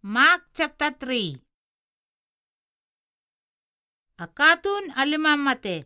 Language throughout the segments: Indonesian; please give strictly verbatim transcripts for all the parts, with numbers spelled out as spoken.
Mark chapter three. Akatun alima mate.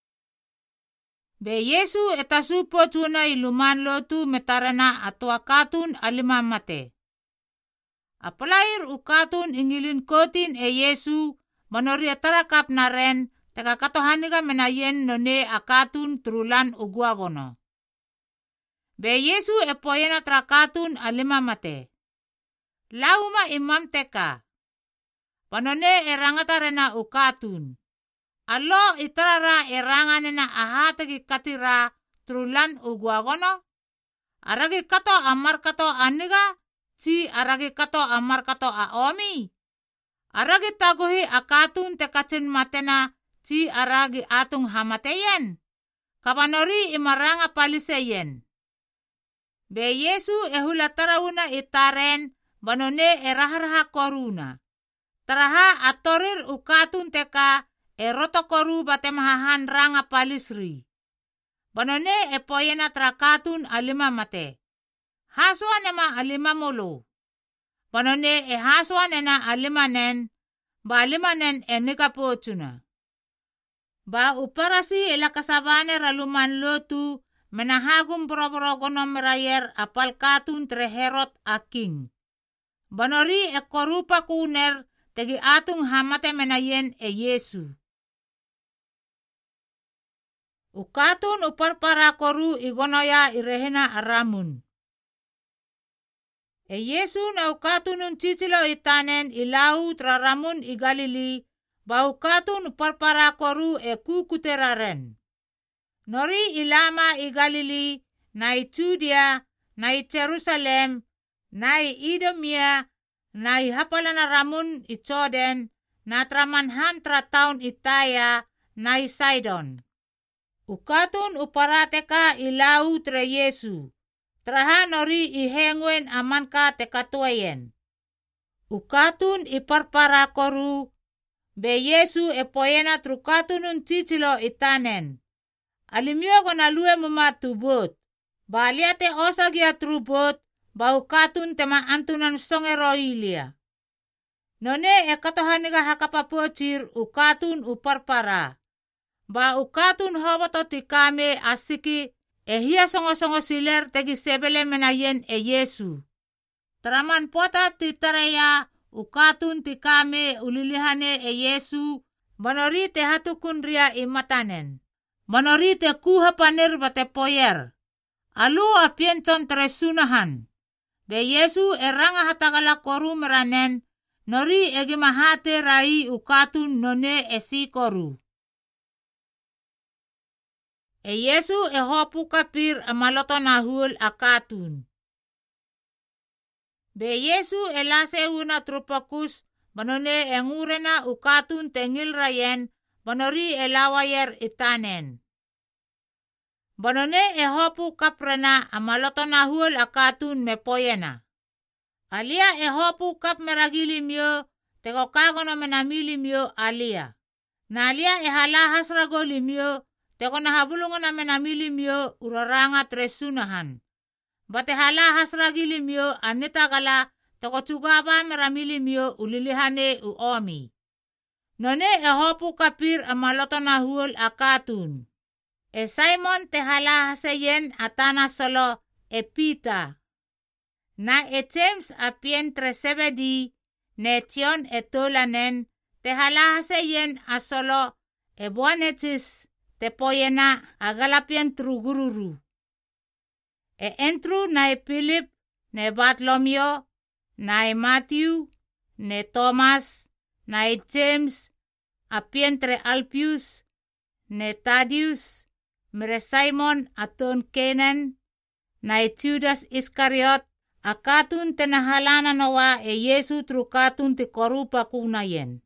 Be Yesu etasupo tuna iluman lotu metarana atau akatun alima mate. Apalair ukatun ingilin kotin e Yesu manori tarakap naren teka katohaniga menayen none akatun trulan uguagono. Be Yesu epoyena trakatun alima mate. Lauma imam teka. Panone erangata rena ukatun. Alo itarara eranganena ahatagi katira trulan uguagono. Aragi kato amar kato aniga. Si aragi kato amar kato aomi. Aragi taguhi akatun tekacin matena. Si aragi atung hamateyen. Kapanori imaranga paliseyen. Be Yesu ehula tarawuna itaren. Banone eraharaha koruna. Taraha atorir ukatun teka eroto koru batemahahan ranga palisri. Banone epoyena trakatun alima mate. Haswa nema alima molo. Banone e haswa nena alima nen. Ba alima nen enika pochuna. Ba uparasi elakasabane raluman lotu menahagum boroborogono merayer apal katun treherot aking. Banori e korupa kuner tegi atung hamate menayen e Yesu. Ukatun uparpara koru igonoya irehena aramun. E Yesu na ukatunun cicilo itanen ilau traramun i Galili, ba ukatun uparpara koru e kukuteraren. Nori ilama i Galili, na i Judea, na i Jerusalem, nai Idomia, nai hapalana ramun i Jordan, na tramanhan trataun Itaya, nai Sidon. Ukatun uparateka ilau tre Yesu, traha nori ihengwen amanka tekatuayen. Ukatun iparpara koru, be Yesu epoyena trukatunun cicilo itanen. Alimio gona lue mumatubot, baliate osagia trubot, bau katun tema antunan songero ilia. None e katohaniga hakapapocir ukatun uparpara. Ba ukatun hobato tikame asiki e hia songo-songo siler tegi sebele menayen e Yesu. Teraman pota titareya ukatun tikame ulilihane e Yesu. Banori te hatukun ria imatanen. Banori te kuha panir bate poyer. Alu apiencon teresunahan. Be Yesu eranga hatagala koru meranen, nori egi mahate rai ukatun none esi koru. E Yesu e hopu kapir amaloto nahul akatun. Be Yesu elase una trupakus, banone engurena ukatun tengil rayen, banori elawayer itanen. Banone e hopu kaprena amaloto nahul akatun mepoyena. Alia e hopu kap meragili myo, teko kagono menamili myo alia. Na alia e halahas ragoli myo, teko nahabulungan menamili myo uraranga tresunahan. Bate halahas ragili myo anita gala, teko chugaba meramili myo ulilihane uomi. None e hopu kapir amaloto nahul akatun. E Simon te halahaseyen atana solo e Peter. Na e James apien tresebedi ne Tion e tolanen te halahaseyen asolo e Boanerges te poyena agalapien trugururu. E Andrew na e Philip ne Bartolomeo na e Matthew ne Thomas na e James apien tre Alpius ne Thaddeus mere Simon aton Kenan, na e Judas Iskariot, akatun tenahalana nawa e Yesu trukatun te korupa kunayen.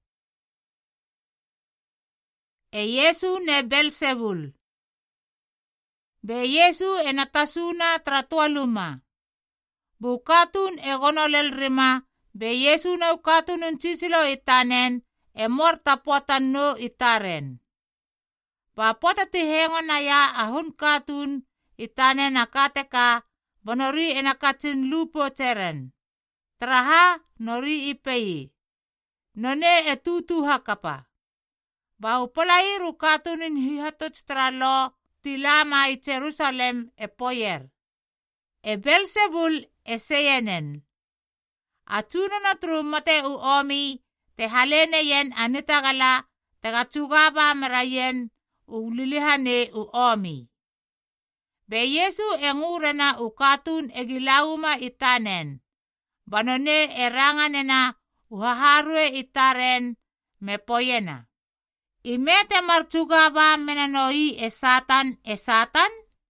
E Yesu ne Belzebul. Be Yesu e natasuna tratua luma. Bukatun e gonolel rima, be Yesu na ukatun un cicilo itanen, e morta potan no itaren. Bapota tihengo na ya ahun katun itane nakateka banori enakatsin lupo teren. Traha nori ipei. None e tutu hakapa. Bau polai ru katunin hihatot stralo tilama i Jerusalem e poyer. E Belzebul e seyenen. Atuna na tru mate u omi te halene yen anitagala te gatugaba merayen u lilihane u omi. Be Yesu e ngurena u katun e gilauma itanen. Banone e ranganena u haharue itaren me poyena. Imete martugaba menanoi e Satan e Satan?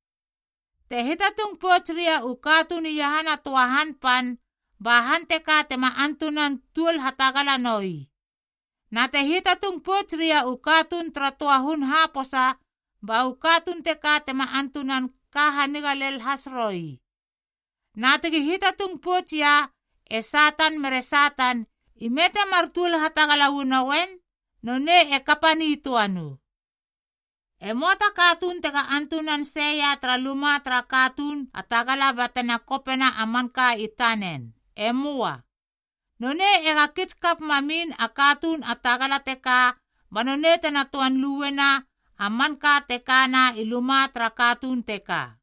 Te hitatung pochria u katun yahana tuahan pan bahan teka te maantunan tuol hatagala noi. Na te hitatung pochria u katun tratuahun haposa ba u katun teka te maantunan kahanigalel hasroi. Na te hitatung pochia e Satan mere Satan imete martul hatagala unawen none e kapani tuanu. E mota katun teka antunan seya tra luma tra katun atagala batena kopena amanka itanen. E mua. None e gakitskap mamin a katun atagala teka banone tena tuan luwena amanka teka na iluma tra katun teka.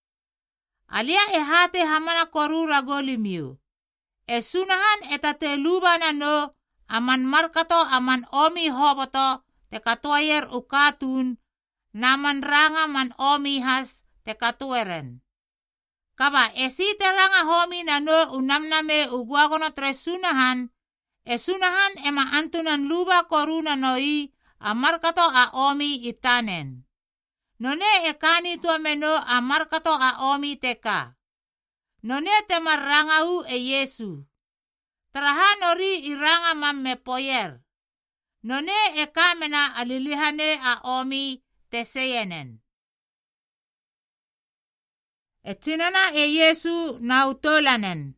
Alia e hate hamana koru ragolimiu. E sunahan etate lubana no aman markato aman omi hoboto te katuayer u katun naman ranga man omi has te katueren. Kaba esi te ranga homi na no unamname u guagono tre sunahan, e sunahan ema antunan luba koruna noi a markato a omi itanen. None e kani tua meno a markato a omi teka. None te marranga u e Yesu. Traha nori iranga mam me poyer. None e kamena alilihane a omi te seyenen. E tinana e Yesu na utolanen.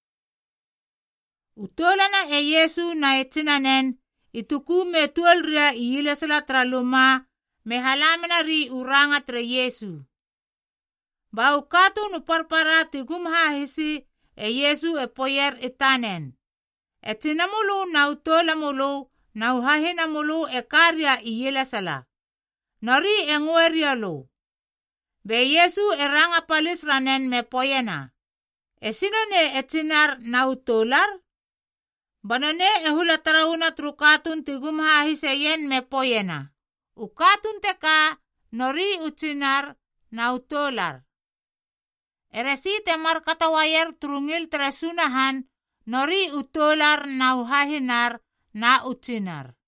Utolana e Yesu na e tinanen ituku me tuolria i ilesala traluma me halamena ri uranga tre Yesu. Bau katu nu parpara tigum hahisi e Yesu e poyer itanen. E tinamulu na utolamulu na uhahina mulu e karya i ilesala. Nori e nguerialo. Be Yesu e ranga palis ranen me poyena. E sinone e tinar na utolar? Banane e hula tarauna trukatun tigum hahise yen me poyena. Ukatun teka nori utinar na utolar. Eresi te markatawayer trungil tresunahan nori utolar na uhahinar na utinar.